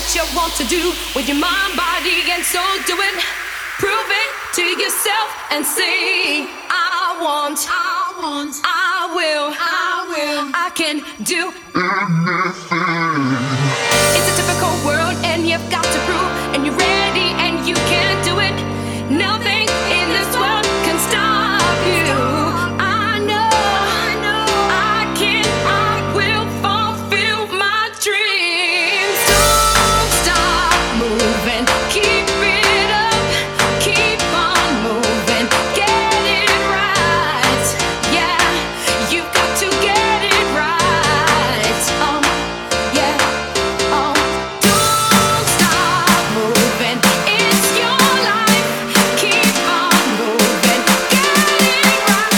that you want to do with your mind, body, and soul. Do it, prove it to yourself and say, I want, I will, I can do anything. It's a difficult world and you've got to prove, and you're ready and you can do it. Nothing in this world can stop you. I know, I can, I will fulfill my dreams. Don't stop moving, keep it up, keep on moving, get it right. Yeah, you've got to get it right. Yeah, don't stop moving. It's your life. Keep on moving, get it right.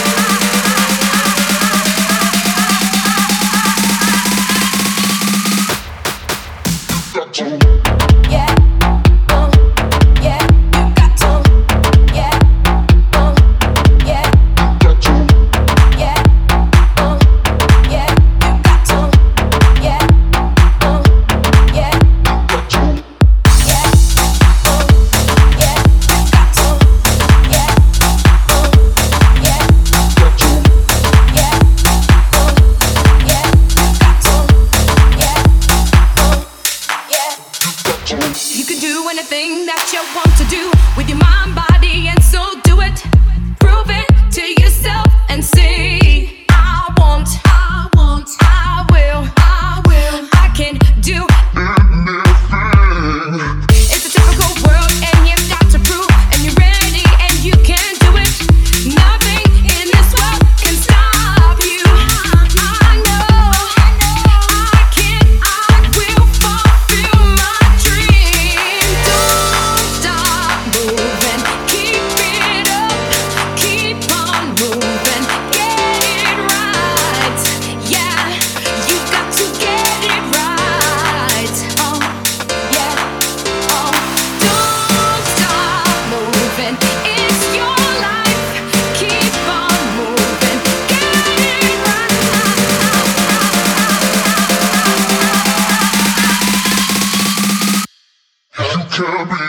Yeah, yeah, you got to. Yeah, yeah, yeah, yeah, you got to. Yeah, yeah, yeah, yeah, you got to. Yeah, yeah, you can do anything that you want to do with your mind, body, and soul. Do it, prove it to yourself and say, I want, I will, I can do anything. It's a difficult world and you've got to prove, and you're ready and you can do it. Nothing in this world can stop you. I know, I can, I will fulfill my dream. Don't stop moving, keep it up, keep on moving, get it right. Yeah, you've got to get it right. Yeah, don't stop moving. It's your life. Keep on moving, get it right. You can't be